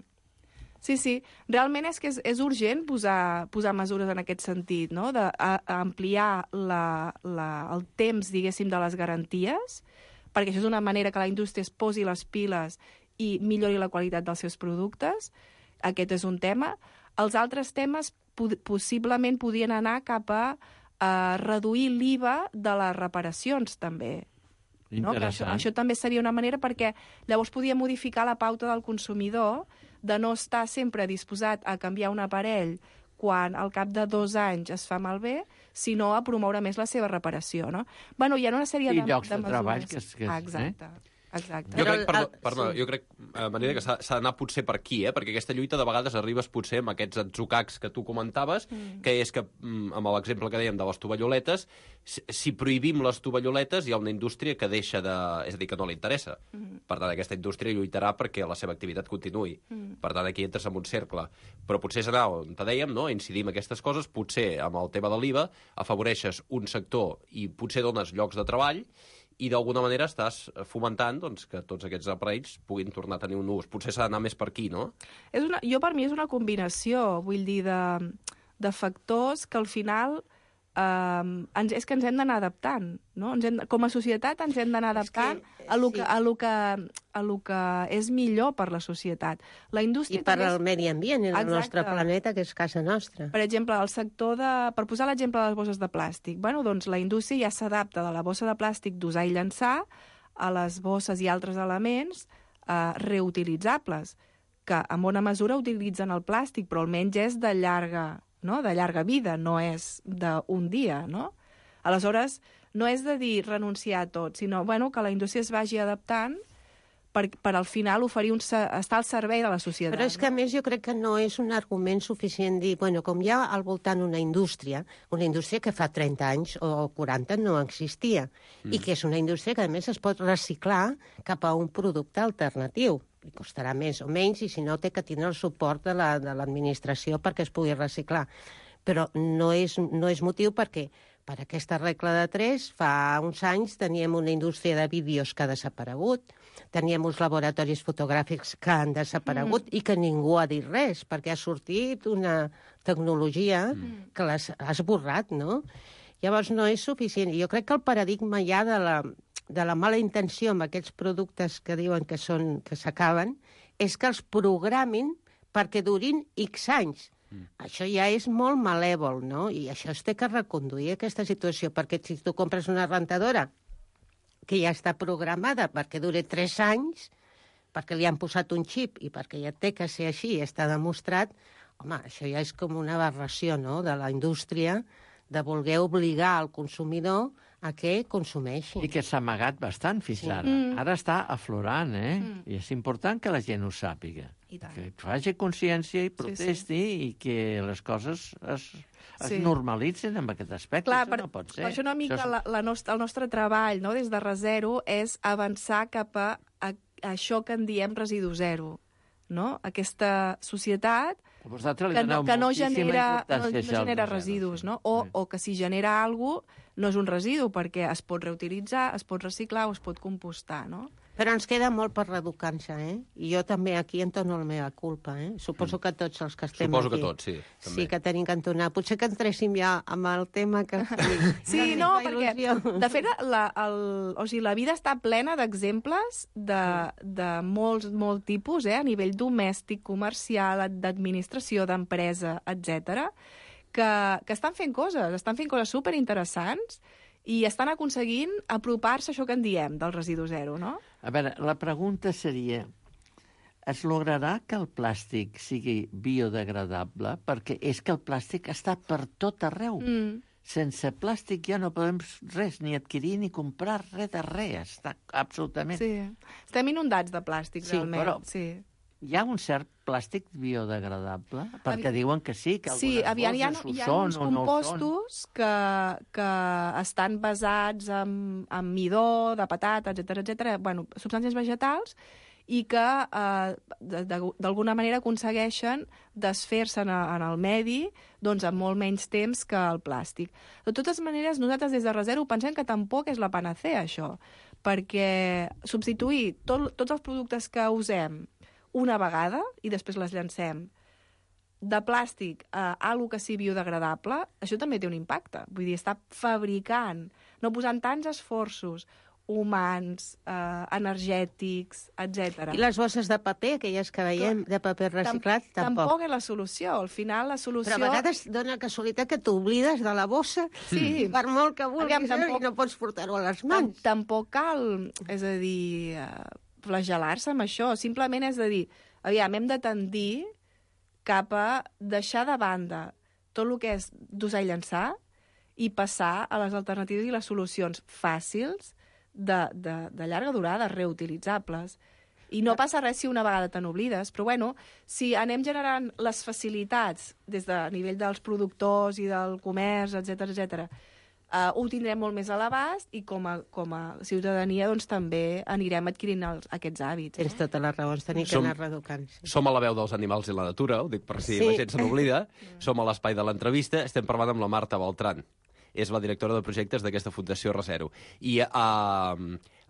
Sí. Realment és que és urgent posar mesures en aquest sentit, no? D'ampliar el temps, diguéssim, de les garanties, perquè això és una manera que la indústria es posi les piles i millori la qualitat dels seus productes. Aquest és un tema. Els altres temes possiblement podrien anar cap a reduir l'IVA de les reparacions, també. No? Això també seria una manera, perquè llavors podia modificar la pauta del consumidor de no estar sempre disposat a canviar un aparell quan al cap de 2 anys es fa malbé, sinó a promoure més la seva reparació, no? Bueno, hi ha una sèrie de mesures. I llocs de treball que... Exacte. Jo crec manera que s'ha d'anar potser per aquí, perquè aquesta lluita de vegades arribes potser amb aquests atzucacs que tu comentaves, que és que, amb l'exemple que dèiem de les tovalloletes, si prohibim les tovalloletes hi ha una indústria que deixa de... És a dir, que no li interessa. Per tant, aquesta indústria lluitarà perquè la seva activitat continuï. Per tant, aquí entres en un cercle. Però potser és anar on te dèiem, no? Incidir en aquestes coses, potser amb el tema de l'IVA afavoreixes un sector i potser dones llocs de treball i d'alguna manera estàs fomentant doncs, que tots aquests aparells puguin tornar a tenir un ús. Potser s'ha d'anar més per aquí, no? Per mi és una combinació, vull dir, de factors que al final és que ens hem d'anar adaptant, no? Com a societat ens hem d'anar adaptant a lo que és millor per la societat. La indústria I per al medi ambient, el nostre planeta, que és casa nostra. Per exemple, el sector per posar l'exemple de les bosses de plàstic, doncs la indústria ja s'adapta de la bossa de plàstic d'usar i llançar a les bosses i altres elements reutilitzables, que en bona mesura utilitzen el plàstic, però almenys és de llarga vida, no és d'un dia, no? Aleshores, no és de dir renunciar a tot, sinó que la indústria es vagi adaptant per al final estar al servei de la societat. Però és que, a més, jo crec que no és un argument suficient dir, com hi ha al voltant una indústria que fa 30 anys o 40 no existia, i que és una indústria que, a més, es pot reciclar cap a un producte alternatiu. Li costarà més o menys, i si no, té que tindre el suport de l'administració perquè es pugui reciclar. Però no és motiu perquè per aquesta regla de 3, fa uns anys teníem una indústria de vídeos que ha desaparegut, teníem uns laboratoris fotogràfics que han desaparegut i que ningú ha dit res, perquè ha sortit una tecnologia que l'ha esborrat, no? Llavors no és suficient. Jo crec que el paradigma ja de la mala intenció amb aquests productes que diuen que s'acaben és que els programin perquè durin X anys. Això ja és molt malèvol, no? I això es té que reconduir, aquesta situació, perquè si tu compres una rentadora que ja està programada perquè dure 3 anys, perquè li han posat un xip i perquè ja té que ser així i està demostrat, home, això ja és com una aberració, no?, de la indústria, de voler obligar al consumidor a que consumeixi. I que s'ha amagat bastant fins ara. Ara està aflorant, I és important que la gent ho sàpiga. Que faci consciència i protesti i que les coses es normalitzen amb aquest aspecte. Clar, això no pot ser. Per això una mica el nostre treball, no?, des de ReZero és avançar cap a això que en diem residu zero, no? Aquesta societat que no genera residus, no? O que si genera alguna cosa no és un residu perquè es pot reutilitzar, es pot reciclar o es pot compostar, no? Però ens queda molt per reeducar-se, I jo també aquí entono la meva culpa, Suposo que tots els que estem aquí... Suposo que tots, sí. També. Sí, que tenim que entonar. Potser que entréssim ja amb el tema que... Sí, no, perquè, de fet, la vida està plena d'exemples de molt tipus, a nivell domèstic, comercial, d'administració, d'empresa, etc., que estan fent coses superinteressants i estan aconseguint apropar-se a això que en diem del residu zero, no? A veure, la pregunta seria, es lograrà que el plàstic sigui biodegradable? Perquè és que el plàstic està per tot arreu. Sense plàstic ja no podem res, ni adquirir ni comprar res de res. Està absolutament... Sí, estem inundats de plàstic, realment. Però hi ha un cert plàstic biodegradable? Perquè diuen que sí, que algunes hi ha uns compostos que estan basats en midó, de patata, etc., substàncies vegetals, i que d'alguna manera aconsegueixen desfer-se en el medi amb molt menys temps que el plàstic. De totes maneres, nosaltres des de ReZero pensem que tampoc és la panacea, això, perquè substituir tots els productes que usem una vegada i després les llancem de plàstic a alguna que sigui biodegradable, això també té un impacte. Vull dir, està fabricant, no posant tants esforços humans, energètics, etc. I les bosses de paper, aquelles que veiem, de paper reciclat, tampoc. Tampoc és la solució. Al final, la solució... Però a vegades dona casualitat que t'oblides de la bossa, per molt que vulguis, i no pots portar-ho a les mans. Tampoc cal, és a dir, flagel·lar-se amb això. Simplement és a dir, hem de tendir cap a deixar de banda tot el que és d'usar i llançar i passar a les alternatives i les solucions fàcils de llarga durada, reutilitzables. I no passa res si una vegada te n'oblides, però si anem generant les facilitats des de nivell dels productors i del comerç, etc., ho tindrem molt més a l'abast i com a ciutadania també anirem adquirint aquests hàbits. Tens tota la raó, ens tenim que anar reeducant. Som a la veu dels animals i la natura, ho dic per si la gent se n'oblida. Som a l'espai de l'entrevista, estem parlant amb la Marta Beltran. És la directora de projectes d'aquesta Fundació ReZero. I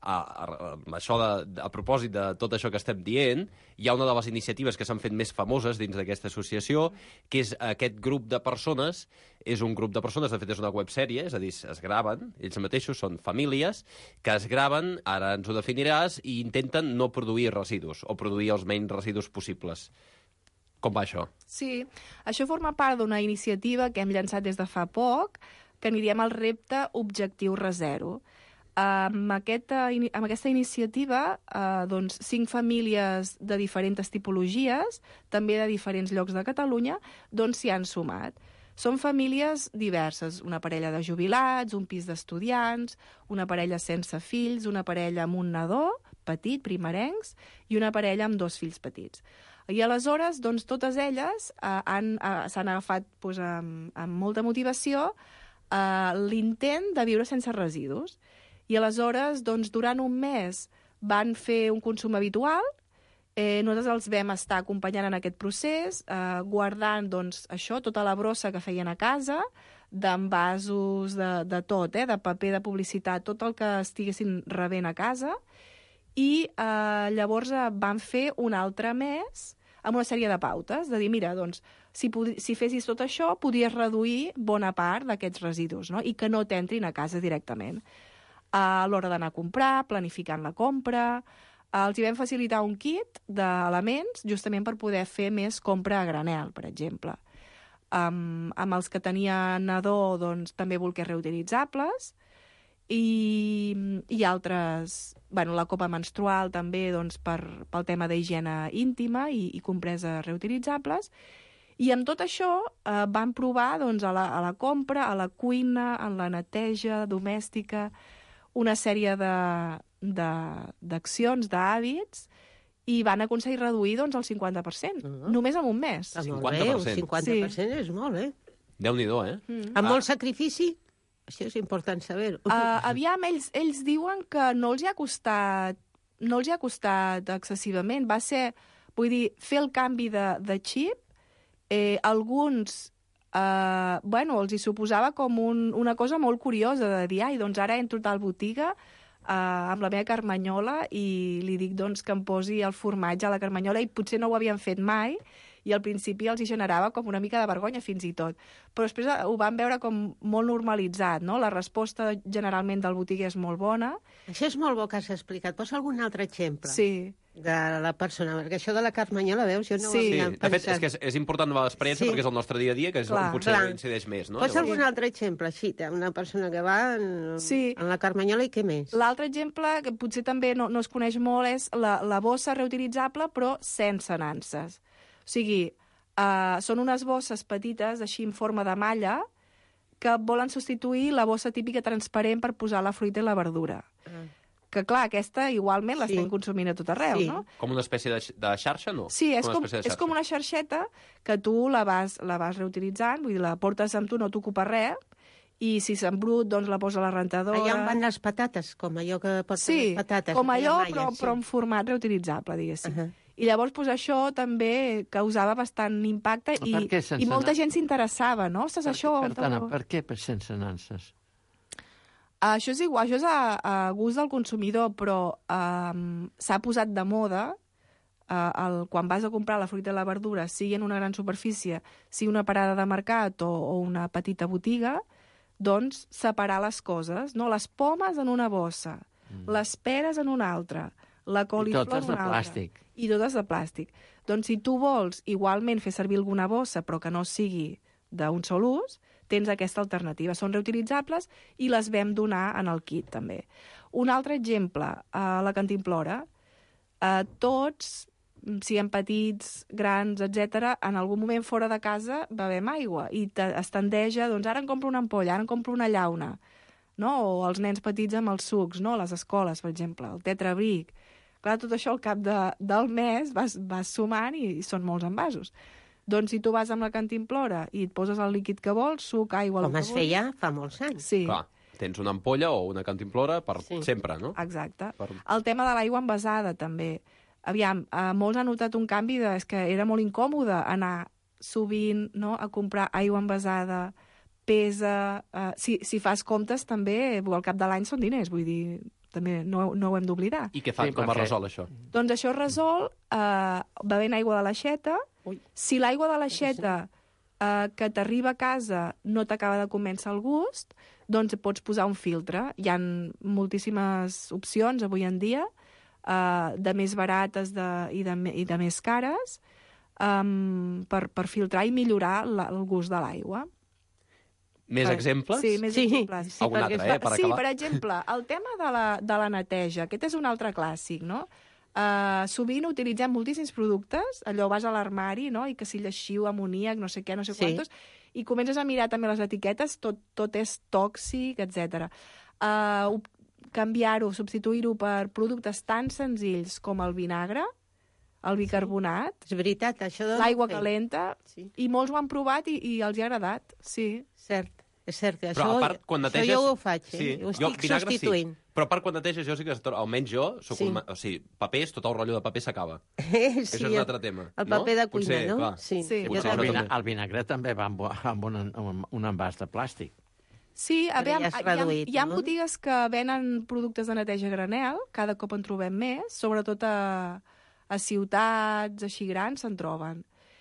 això a propòsit de tot això que estem dient, hi ha una de les iniciatives que s'han fet més famoses dins d'aquesta associació, que és aquest grup de persones. És un grup de persones, de fet és una websèrie, és a dir, es graven, ells mateixos són famílies, que es graven, ara ens ho definiràs, i intenten no produir residus, o produir els menys residus possibles. Com va això? Sí, això forma part d'una iniciativa que hem llançat des de fa poc, que anirem al repte Objectiu Rezero. Amb aquesta iniciativa, 5 famílies de diferents tipologies, també de diferents llocs de Catalunya, s'hi han sumat. Són famílies diverses, una parella de jubilats, un pis d'estudiants, una parella sense fills, una parella amb un nadó petit, primerencs, i una parella amb 2 fills petits. I aleshores, totes elles s'han agafat amb molta motivació l'intent de viure sense residus. I aleshores, durant un mes, van fer un consum habitual. Nosaltres els vam estar acompanyant en aquest procés, guardant això, tota la brossa que feien a casa, d'envasos, de tot, de paper de publicitat, tot el que estiguessin rebent a casa, i llavors van fer un altre mes amb una sèrie de pautes, de dir, mira, si fessis tot això, podries reduir bona part d'aquests residus, no? I que no t'entrin a casa directament. A l'hora d'anar a comprar, planificant la compra. Els hi vam facilitar un kit d'elements justament per poder fer més compra a granel, per exemple. Amb els que tenien nadó, també bolquers reutilitzables i altres... la copa menstrual també pel tema d'higiene íntima i compreses reutilitzables. I amb tot això van provar a la compra, a la cuina, en la neteja domèstica, una sèrie d'accions, d'hàbits, i van aconseguir reduir el 50%, només en un mes. Molt bé, un 50% és molt bé. Déu-n'hi-do, Amb molt sacrifici, això és important saber-ho. Aviam, ells diuen que no els hi ha costat excessivament. Va ser, fer el canvi de xip. Alguns els hi suposava com una cosa molt curiosa de dir, ara entro a la botiga amb la meva carmanyola i li dic que em posi el formatge a la carmanyola, i potser no ho havien fet mai, i al principi els hi generava com una mica de vergonya fins i tot. Però després ho van veure com molt normalitzat, no? La resposta generalment del botiguer és molt bona. Això és molt bo que has explicat. Posa algun altre exemple? Sí. De la persona, perquè això de la carmanyola, veus, jo no ho havia pensat. De fet, és que és important l'experiència perquè és el nostre dia a dia, que és on potser incideix més, no? Pots algun altre exemple, així, una persona que va en la carmanyola, i què més? L'altre exemple, que potser també no es coneix molt, és la bossa reutilitzable, però sense nanses. O sigui, són unes bosses petites, així en forma de malla, que volen substituir la bossa típica transparent per posar la fruita i la verdura. Que, clar, aquesta igualment l'estem consumint a tot arreu, no? Com una espècie de xarxa, no? Sí, és com una xarxeta que tu la vas reutilitzant, vull dir, la portes amb tu, no t'ocupa res, i si s'embrut, la posa a la rentadora. Allà on van les patates, com allò que porten les patates. Sí, com allò, però en format reutilitzable, diguéssim. I llavors, això també causava bastant impacte i molta gent s'interessava, no? Per què sense nanses? Això és igual, això és a gust del consumidor, però s'ha posat de moda quan vas a comprar la fruita i la verdura, sigui en una gran superfície, sigui una parada de mercat o una petita botiga, separar les coses, no? Les pomes en una bossa, les peres en una altra, la coliflor en una altra. I totes de plàstic. Doncs si tu vols igualment fer servir alguna bossa, però que no sigui d'un sol ús, tens aquesta alternativa. Són reutilitzables i les vam donar en el kit, també. Un altre exemple, la cantimplora. Tots, siguem petits, grans, etc., en algun moment fora de casa bevem aigua i es tendeix a, ara em compro una ampolla, ara em compro una llauna, no? O els nens petits amb els sucs, no? A les escoles, per exemple, el tetrabric. Clar, tot això al cap del mes vas sumant i són molts envasos. Doncs si tu vas amb la cantimplora i et poses el líquid que vols, suc, aigua... Com es feia fa molts anys. Sí. Clar, tens una ampolla o una cantimplora per sempre, no? Exacte. El tema de l'aigua envasada, també. Aviam, molts han notat un canvi, és que era molt incòmode anar sovint a comprar aigua envasada, pesa... Si fas comptes, també, al cap de l'any són diners, vull dir... també no ho hem d'oblidar. I què fan? Com es resol això? Doncs això es resol bevent aigua de l'aixeta. Si l'aigua de l'aixeta que t'arriba a casa no t'acaba de convèncer el gust, doncs pots posar un filtre. Hi ha moltíssimes opcions avui en dia, de més barates i de més cares, per filtrar i millorar el gust de l'aigua. Més exemples? Sí, més exemples. Sí, algun altre, per acabar? Sí, per exemple, el tema de la neteja. Aquest és un altre clàssic, no? Sovint utilitzem moltíssims productes, allò vas a l'armari, no? I que si lleixiu, amoníac, no sé què, no sé quantos, i comences a mirar també les etiquetes, tot és tòxic, etc. Canviar-ho, substituir-ho per productes tan senzills com el vinagre, el bicarbonat, és veritat, això l'aigua calenta, i molts ho han provat i els ha agradat, sí. Cert, és cert. Però a part, quan neteges... Això jo ho faig, ho estic substituint. Sí. Però a part, quan neteges, jo sí que, almenys jo, o sigui, papers, tot el rotllo de paper s'acaba. Sí, això és un altre tema. El paper de cuina, potser, no? Clar, Sí. El vinagre també va amb un envàs de plàstic. Sí, hi ha no? botigues que venen productes de neteja a granel, cada cop en trobem més, sobretot a ciutats així grans se'n troben.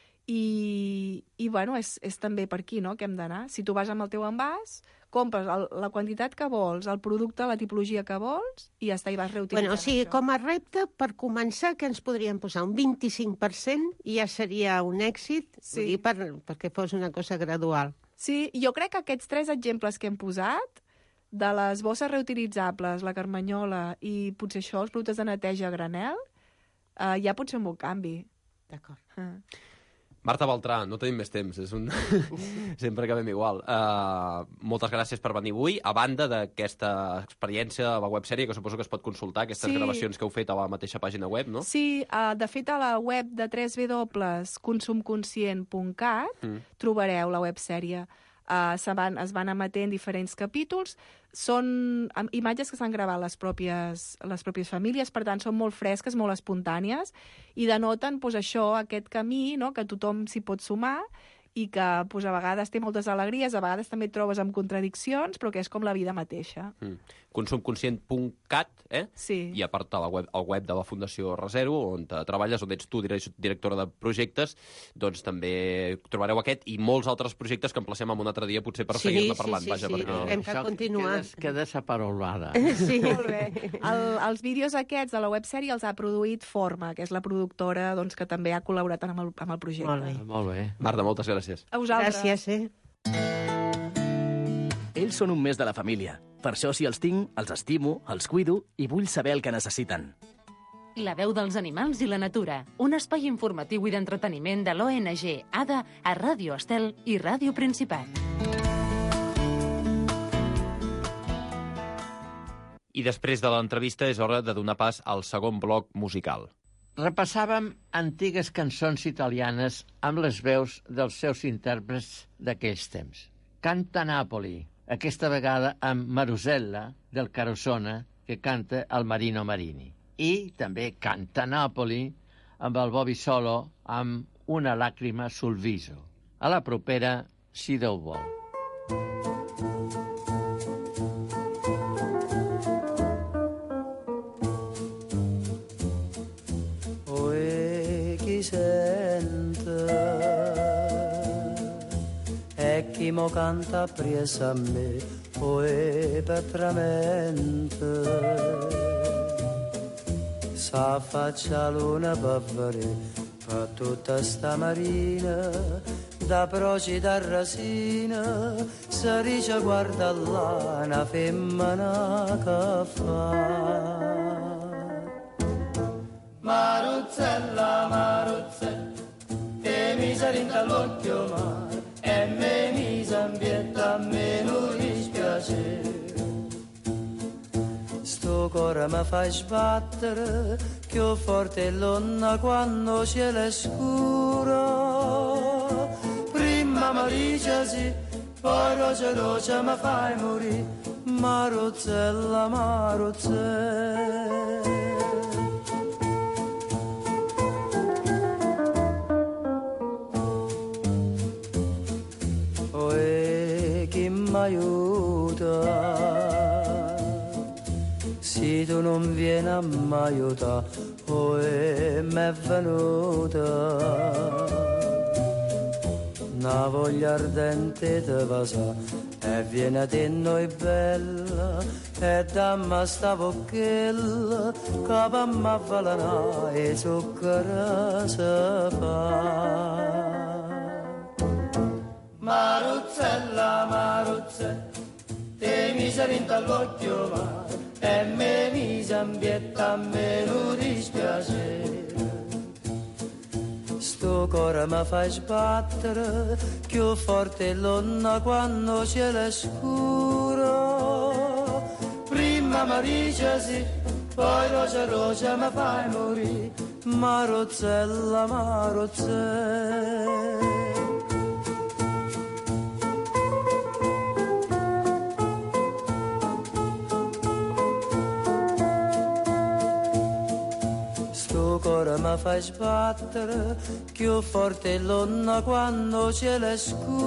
I bueno, és també per aquí, no?, que hem d'anar. Si tu vas amb el teu envàs, compres la quantitat que vols, el producte, la tipologia que vols, i ja està, i vas reutilitzant Bueno, o sigui, això. com a repte, per començar, que ens podríem posar un 25% i ja seria un èxit, vull dir, perquè fos una cosa gradual. Sí, jo crec que aquests 3 exemples que hem posat, de les bosses reutilitzables, la carmanyola i potser això, els productes de neteja a granel, ja pot ser un bon canvi. D'acord. Marta Beltrà, no tenim més temps, sempre acabem igual. Moltes gràcies per venir avui. A banda d'aquesta experiència a la websèrie, que suposo que es pot consultar, aquestes gravacions que heu fet a la mateixa pàgina web, no? Sí, de fet a la web de www.consumconscient.cat trobareu la websèrie. Es van emetent diferents capítols. Són imatges que s'han gravat les pròpies famílies, per tant, són molt fresques, molt espontànies, i denoten això, aquest camí, no?, que tothom s'hi pot sumar i que a vegades té moltes alegries, a vegades també et trobes amb contradiccions, però que és com la vida mateixa. Consumconscient.cat, Sí. I a part el web de la Fundació Resero, on treballes, on ets tu directora de projectes, doncs també trobareu aquest i molts altres projectes que emplacem en un altre dia, potser per seguir-ne parlant. Sí, hem de continuar. Queda separolada. Sí, molt bé. Els vídeos aquests de la websèrie els ha produït Forma, que és la productora que també ha col·laborat amb el projecte. Molt bé. Marta, moltes gràcies. A vosaltres. Gràcies, Ells són un mes de la família. Per això, si els tinc, els estimo, els cuido i vull saber el que necessiten. La veu dels animals i la natura. Un espai informatiu i d'entreteniment de l'ONG ADA a Ràdio Estel i Ràdio Principat. I després de l'entrevista és hora de donar pas al segon bloc musical. Repassàvem antigues cançons italianes amb les veus dels seus intèrprets d'aquells temps. Canta Napoli, aquesta vegada amb Marusella, del Carosona, que canta el Marino Marini. I també Canta Napoli amb el Bobby Solo amb Una làgrima sul viso. A la propera, si Déu vol. E chi mo canta appresso a me poi petramente s'affaccia luna per vedere per tutta sta marina da Procida a Rasina si dice guarda là una femmina che fa Maruzzella, Maruzzella che mi sarinta all'occhio mare e me mi s'ambienta a me non dispiace sto cuore mi fa sbattere più forte l'onna quando cielo è scuro prima mi dice sì poi roce roce mi fai morire Maruzzella, Maruzzella aiuta si se tu non vieni a m'aiutare, oh, m'è venuta una voglia ardente di pasà e viene a te noi bella e dammi sta vocchella che per m'avvalanà e zucchero si fa. Maruzzella, Maruzzella, te mi sei vinto all'occhio mare e me mi sei ambietta a me lo dispiacere. Sto cuore mi fai sbattere più forte l'onna quando cielo è scuro. Prima mi dice sì, poi rosa rosa mi fai morire. Maruzzella, Maruzzella. Ora mi fai sbattere più forte l'onna quando cielo è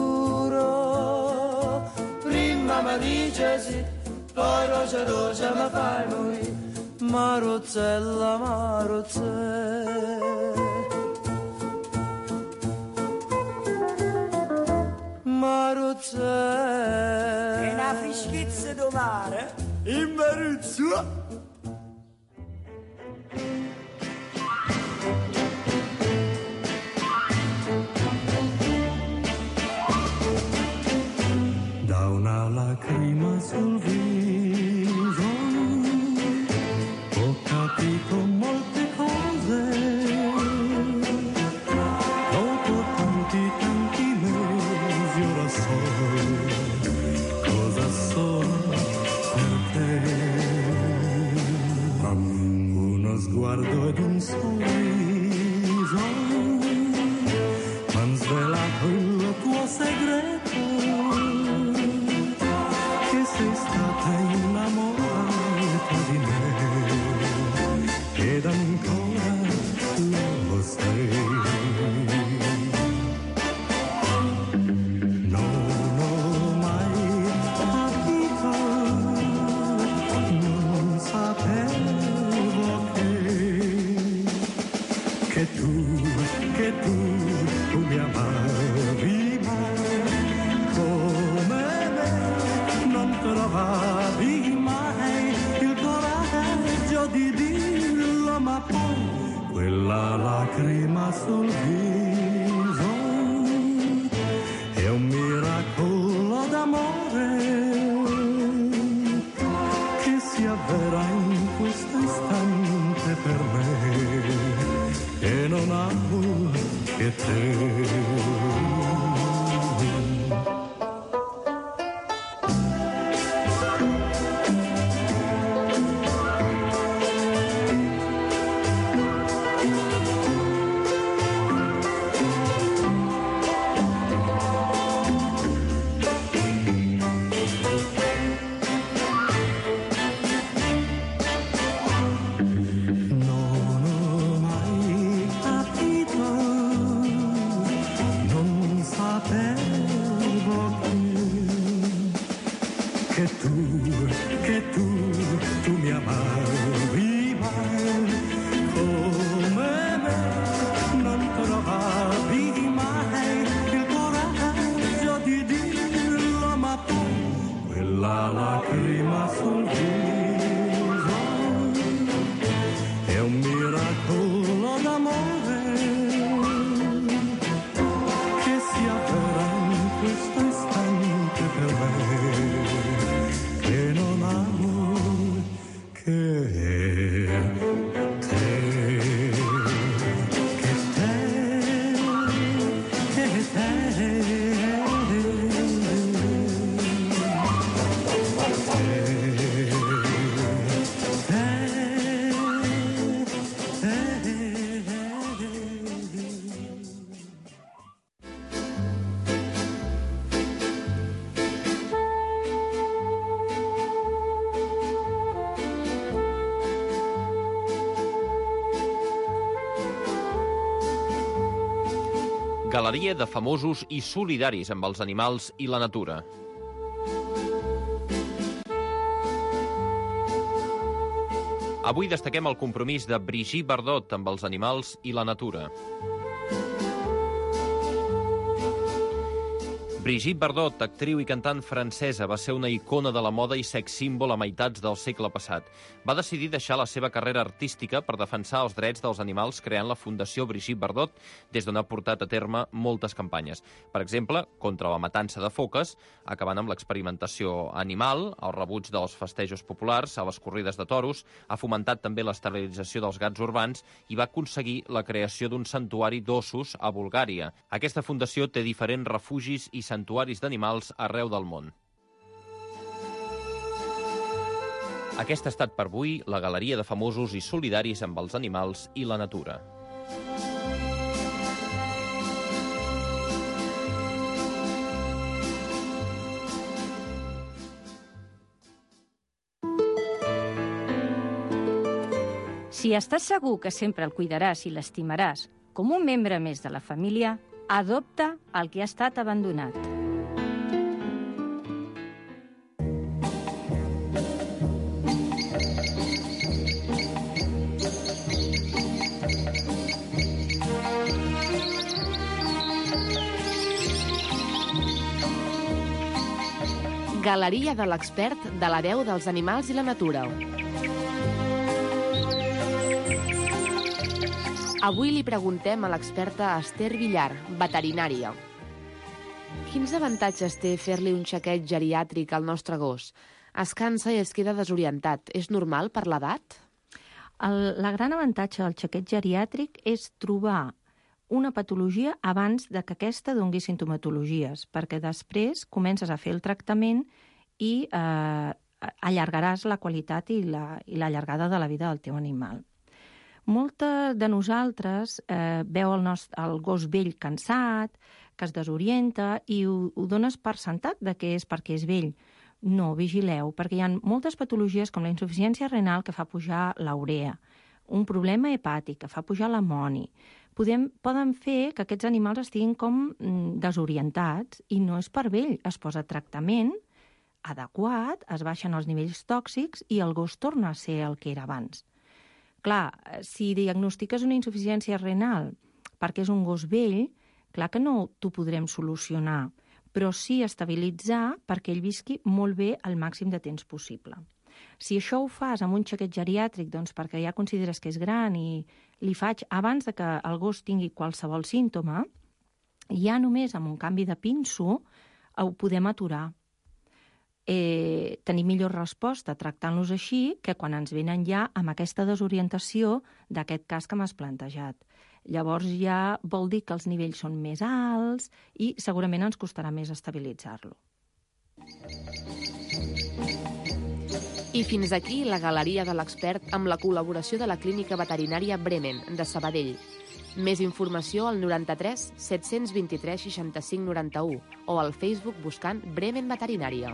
scuro. Prima mi dice sì, poi rosa rosa mi fai morire. Maruzzella, Maruzzella. Maruzzella. E una fischizza do mare in Maruzzo. Una lacrima sul viso, ho capito molte cose, dopo tanti mesi ora so cosa sono per te. Uno sguardo ed un sorriso m'han svelato il tuo segreto. Sei stata innamorata di me ed ancora lo sei. Non ho mai capito, non sapevo che tu mi amavi come me. Non trovavi mai il coraggio di dirlo, ma poi quella lacrima sul viso è un miracolo d'amore che si avvera in questo istante per me e non amo che te. Galeria de famosos i solidaris amb els animals i la natura. Avui destaquem el compromís de Brigitte Bardot amb els animals i la natura. Brigitte Bardot, actriu i cantant francesa, va ser una icona de la moda i sex símbol a meitats del segle passat. Va decidir deixar la seva carrera artística per defensar els drets dels animals creant la Fundació Brigitte Bardot, des d'on ha portat a terme moltes campanyes. Per exemple, contra la matança de foques, acabant amb l'experimentació animal, el rebuig dels festejos populars, a les corrides de toros, ha fomentat també l'esterilització dels gats urbans i va aconseguir la creació d'un santuari d'ossos a Bulgària. Aquesta fundació té diferents refugis i santuaris d'animals arreu del món. Aquesta ha estat per avui la galeria de famosos i solidaris amb els animals i la natura. Si estàs segur que sempre el cuidaràs i l'estimaràs com un membre més de la família, adopta el que ha estat abandonat. Galeria de l'expert de la veu dels animals i la natura. Avui li preguntem a l'experta Esther Villar, veterinària. Quins avantatges té fer-li un xequeig geriàtric al nostre gos? Es cansa i es queda desorientat. És normal per l'edat? La gran avantatge del xequeig geriàtric és trobar una patologia abans de que aquesta doni sintomatologies, perquè després comences a fer el tractament i allargaràs la qualitat i la llargada de la vida del teu animal. Moltes de nosaltres veu el gos vell cansat, que es desorienta i ho dones per sentat que és perquè és vell. No, vigileu, perquè hi ha moltes patologies com la insuficiència renal que fa pujar la urea, un problema hepàtic que fa pujar l'amoni. Poden fer que aquests animals estiguin com desorientats i no és per vell. Es posa tractament adequat, es baixen els nivells tòxics i el gos torna a ser el que era abans. Clar, si diagnostiques una insuficiència renal perquè és un gos vell, clar que no t'ho podrem solucionar, però sí estabilitzar perquè ell visqui molt bé el màxim de temps possible. Si això ho fas amb un xequeig geriàtric, doncs perquè ja consideres que és gran i li faig abans de que el gos tingui qualsevol símptoma, ja només amb un canvi de pinso ho podem aturar. Tenir millor resposta tractant-los així que quan ens venen ja amb aquesta desorientació d'aquest cas que m'has plantejat. Llavors ja vol dir que els nivells són més alts i segurament ens costarà més estabilitzar-lo. I fins aquí la galeria de l'expert amb la col·laboració de la Clínica Veterinària Bremen, de Sabadell. Més informació al 93 723 65 91 o al Facebook buscant Bremen Veterinària.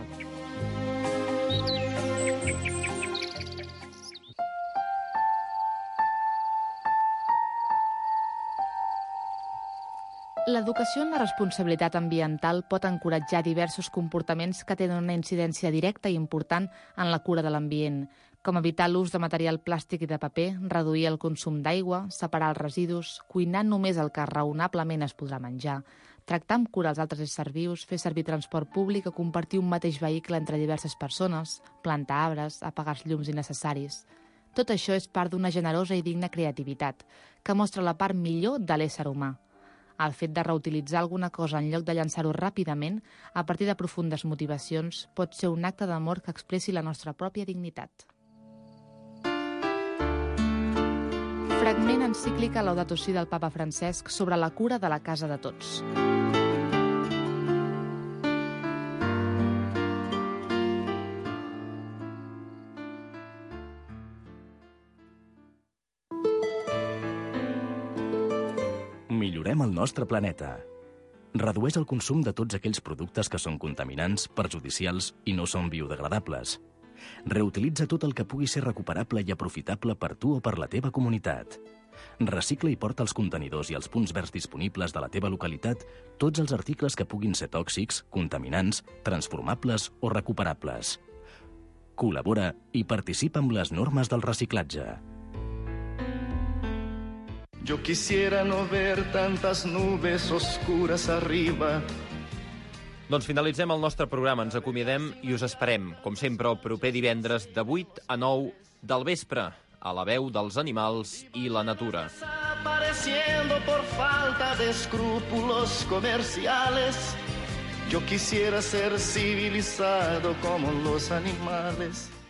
L'educació en la responsabilitat ambiental pot encoratjar diversos comportaments que tenen una incidència directa i important en la cura de l'ambient, com evitar l'ús de material plàstic i de paper, reduir el consum d'aigua, separar els residus, cuinar només el que raonablement es podrà menjar, tractar amb cura els altres éssers vius, fer servir transport públic o compartir un mateix vehicle entre diverses persones, plantar arbres, apagar els llums innecessaris. Tot això és part d'una generosa i digna creativitat, que mostra la part millor de l'ésser humà. El fet de reutilitzar alguna cosa en lloc de llançar-ho ràpidament, a partir de profundes motivacions, pot ser un acte d'amor que expressi la nostra pròpia dignitat. Fragment encíclica Laudato Si del papa Francesc sobre la cura de la casa de tots. Millorem el nostre planeta. Redueix el consum de tots aquells productes que són contaminants, perjudicials i no són biodegradables. Reutilitza tot el que pugui ser recuperable i aprofitable per tu o per la teva comunitat. Recicla i porta als contenidors i als punts verds disponibles de la teva localitat tots els articles que puguin ser tòxics, contaminants, transformables o recuperables. Col·labora i participa amb les normes del reciclatge. Yo quisiera no ver tantas nubes oscuras arriba. Doncs finalitzem el nostre programa, ens acomiadem i us esperem, com sempre, el proper divendres de 8 a 9 del vespre, a la veu dels animals i la natura. Desapareciendo por falta de escrúpulos comerciales. Yo quisiera ser civilizado como los animales.